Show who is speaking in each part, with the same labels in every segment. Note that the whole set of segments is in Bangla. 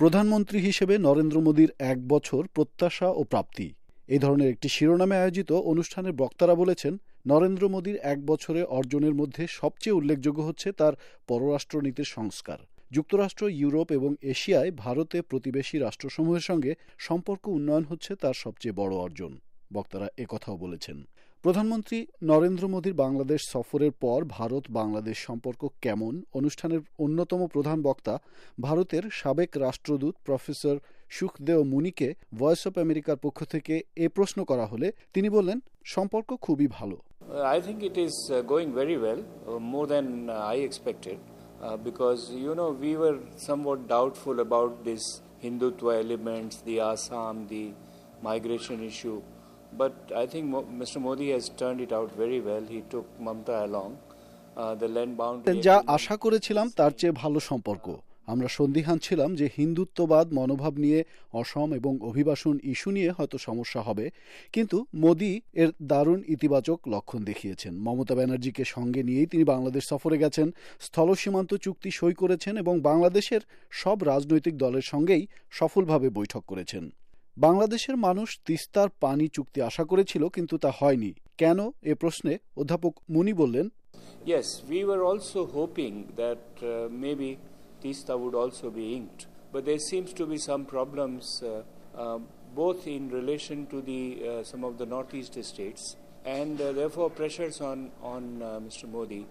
Speaker 1: প্রধানমন্ত্রী হিসেবে নরেন্দ্র মোদীর ১ বছর প্রত্যাশা ও প্রাপ্তি, এই ধরনের একটি শিরোনামে আয়োজিত অনুষ্ঠানের বক্তারা বলেছেন, নরেন্দ্র মোদীর ১ বছরে অর্জনের মধ্যে সবচেয়ে উল্লেখযোগ্য হচ্ছে তার পররাষ্ট্রনীতির সংস্কার। যুক্তরাষ্ট্র, ইউরোপ এবং এশিয়ায় ভারতে প্রতিবেশী রাষ্ট্রসমূহের সঙ্গে সম্পর্ক উন্নয়ন হচ্ছে তার সবচেয়ে বড় অর্জন। বক্তারা একথাও বলেছেন। প্রধানমন্ত্রী নরেন্দ্র মোদীর বাংলাদেশ সফরের পর ভারত বাংলাদেশ সম্পর্ক কেমন, অনুষ্ঠানের অন্যতম প্রধান বক্তা ভারতের সাবেক রাষ্ট্রদূত প্রফেসর সুখদেও মুনিকে ভয়েস অব আমেরিকার পক্ষ থেকে এ প্রশ্ন করা হলে তিনি বললেন, সম্পর্ক খুবই ভালো।
Speaker 2: I think it is going very well, more than I expected, because we were somewhat doubtful about this Hindutva elements, the Assam, the migration issue. But I think Mr. Modi has turned it out very well. He took Mamta along. The land boundary.
Speaker 1: যা আশা করেছিলাম তার চেয়ে ভালো সম্পর্ক। আমরা সন্দিহান ছিলাম যে হিন্দুত্ববাদ মনোভাব নিয়ে, অসম এবং অভিবাসন ইস্যু নিয়ে হয়তো সমস্যা হবে, কিন্তু মোদি এর দারুণ ইতিবাচক লক্ষণ দেখিয়েছেন। মমতা ব্যানার্জিকে সঙ্গে নিয়েই তিনি বাংলাদেশ সফরে গেছেন, স্থল সীমান্ত চুক্তি সই করেছেন এবং বাংলাদেশের সব রাজনৈতিক দলের সঙ্গেই সফলভাবে বৈঠক করেছেন। বাংলাদেশের মানুষ তিস্তার পানি চুক্তি আশা করেছিল, কিন্তু তা হয়নি। কেন, এ প্রশ্নে অধ্যাপক মুনি বললেন,
Speaker 2: Yes, we were also hoping that maybe Tista would also be inked, but there seems to be some problems both in relation to the some of the northeast states, and therefore pressures on Mr. Modi.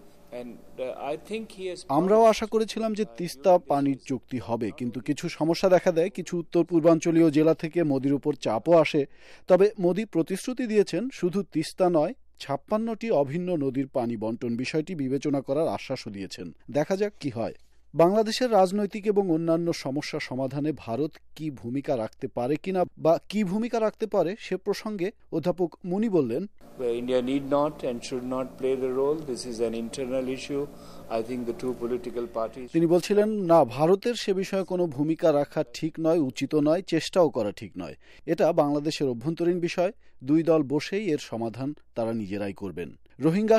Speaker 1: আমরাও আশা করেছিলাম যে তিস্তা পানির চুক্তি হবে, কিন্তু কিছু সমস্যা দেখা দেয়। কিছু উত্তর পূর্বাঞ্চলীয় জেলা থেকে মোদির উপর চাপও আসে। তবে মোদি প্রতিশ্রুতি দিয়েছেন, শুধু তিস্তা নয়, ৫৬টি অভিন্ন নদীর পানি বন্টন বিষয়টি বিবেচনা করার আশ্বাসও দিয়েছেন। দেখা যাক কি হয়। বাংলাদেশের রাজনৈতিক এবং অন্যান্য সমস্যা সমাধানে ভারত কি ভূমিকা রাখতে পারে কিনা বা কি ভূমিকা রাখতে পারে সে প্রসঙ্গে অধ্যাপক মুনি বললেন,
Speaker 2: India need not and should not play the role. This is an internal issue. I think the two political parties.
Speaker 1: তিনি বলছিলেন, না, ভারতের সে বিষয়ে কোনো ভূমিকা রাখা ঠিক নয়, উচিত নয়, চেষ্টাও করা ঠিক নয়। এটা বাংলাদেশের অভ্যন্তরীণ বিষয়। দুই দল বসেই এর সমাধান তারা নিজেরাই করবেন। রোহিঙ্গা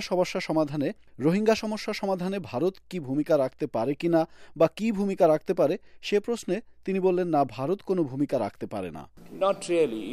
Speaker 1: সমস্যা সমাধানে ভারত কি ভূমিকা রাখতে পারে কিনা বা কি ভূমিকা রাখতে পারে সে প্রশ্নে তিনি বললেন, না, ভারত কোনো ভূমিকা রাখতে পারে না।
Speaker 2: Not really.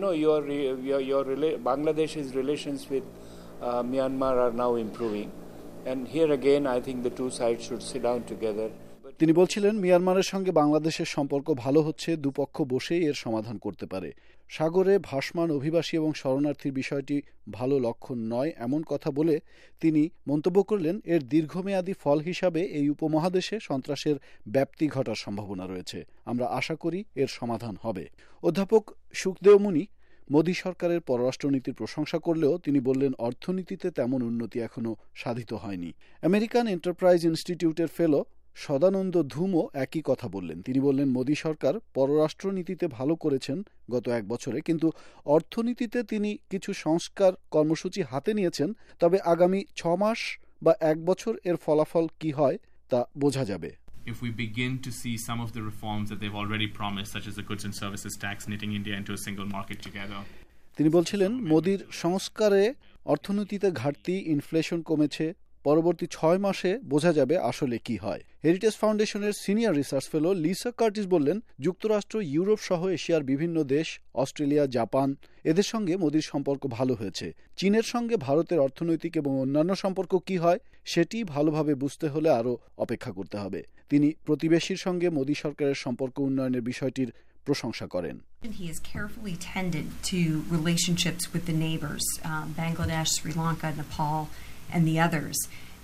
Speaker 2: Your Bangladesh's relations with Myanmar are now improving, and here again I think the two sides should sit down together.
Speaker 1: তিনি বলছিলেন, মিয়ানমারের সঙ্গে বাংলাদেশের সম্পর্ক ভালো হচ্ছে, দুপক্ষ বসেই এর সমাধান করতে পারে। সাগরে ভাসমান অভিবাসী এবং শরণার্থীর বিষয়টি ভালো লক্ষণ নয় এমন কথা বলে তিনি মন্তব্য করলেন, এর দীর্ঘমেয়াদী ফল হিসাবে এই উপমহাদেশে সন্ত্রাসের ব্যাপ্তি ঘটার সম্ভাবনা রয়েছে। আমরা আশা করি এর সমাধান হবে। অধ্যাপক সুখদেও মুনি মোদী সরকারের পররাষ্ট্রনীতির প্রশংসা করলেও তিনি বললেন, অর্থনীতিতে তেমন উন্নতি এখনো সাধিত হয়নি। আমেরিকান এন্টারপ্রাইজ ইনস্টিটিউটের ফেলো সদানন্দ ধুমও একই কথা বললেন। তিনি বললেন, মোদী সরকার পররাষ্ট্রনীতিতে ভালো করেছেন গত ১ বছরে, কিন্তু অর্থনীতিতে তিনি কিছু সংস্কার কর্মসূচি হাতে নিয়েছেন। তবে আগামী ৬ মাস বা ১ বছর এর ফলাফল কি হয় তা বোঝা যাবে।
Speaker 3: If we begin to see some of the reforms that they've already promised, such as the goods and services tax, knitting India into a single market together.
Speaker 1: তিনি বলছিলেন, মোদির সংস্কারে অর্থনীতিতে ঘাটতি, ইনফ্লেশন কমেছে। পরবর্তী ৬ মাসে বোঝা যাবে আসলে কি হয়। হেরিটেজ ফাউন্ডেশনের senior research fellow Lisa Curtis বললেন, যুক্তরাষ্ট্র, ইউরোপ সহ এশিয়ার বিভিন্ন দেশ, অস্ট্রেলিয়া, জাপান, এদের সঙ্গে মোদির সম্পর্ক ভালো হয়েছে। চীনের সঙ্গে ভারতের অর্থনৈতিক এবং অন্যান্য সম্পর্ক কি হয় সেটি ভালোভাবে বুঝতে হলে আরও অপেক্ষা করতে হবে। তিনি প্রতিবেশীর সঙ্গে মোদি সরকারের সম্পর্ক উন্নয়নের বিষয়টির প্রশংসা করেন।
Speaker 4: He has carefully tended to relationships with the neighbors, Bangladesh, Sri Lanka, Nepal, and the others.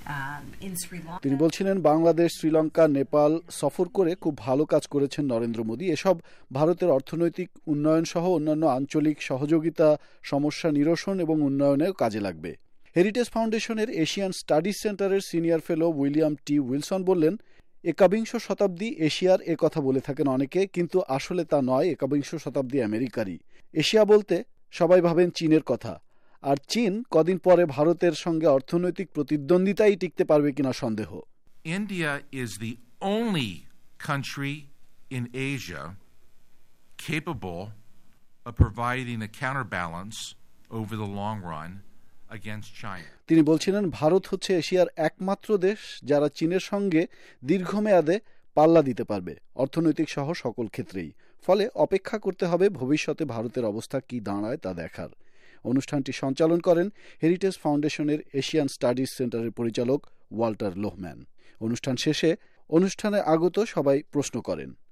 Speaker 1: তিনি বলছিলেন, বাংলাদেশ, শ্রীলঙ্কা, নেপাল সফর করে খুব ভালো কাজ করেছেন নরেন্দ্র মোদী। এসব ভারতের অর্থনৈতিক উন্নয়ন সহ অন্যান্য আঞ্চলিক সহযোগিতা, সমস্যা নিরসন এবং উন্নয়নেও কাজে লাগবে। হেরিটেজ ফাউন্ডেশনের এশিয়ান স্টাডিজ সেন্টারের senior fellow William T Wilson বললেন, একবিংশ শতাব্দী এশিয়ার এ কথা বলে থাকেন অনেকে, কিন্তু আসলে তা নয়। একবিংশ শতাব্দী আমেরিকারই। এশিয়া বলতে সবাই ভাবেন চীনের কথা, আর চীন কদিন পরে ভারতের সঙ্গে অর্থনৈতিক প্রতিদ্বন্দ্বিতাই টিকতে পারবে কিনা সন্দেহ।
Speaker 5: India is the only country in Asia capable of providing a counterbalance over the long run against China.
Speaker 1: তিনি বলছিলেন, ভারত হচ্ছে এশিয়ার একমাত্র দেশ যারা চীনের সঙ্গে দীর্ঘমেয়াদে পাল্লা দিতে পারবে, অর্থনৈতিক সহ সকল ক্ষেত্রেই। ফলে অপেক্ষা করতে হবে ভবিষ্যতে ভারতের অবস্থা কি দাঁড়ায় তা দেখার। অনুষ্ঠানটি সঞ্চালন করেন হেরিটেজ ফাউন্ডেশনের এশিয়ান স্টাডিজ সেন্টারের পরিচালক ওয়াল্টার লোহম্যান। অনুষ্ঠান শেষে অনুষ্ঠানে আগত সবাই প্রশ্ন করেন।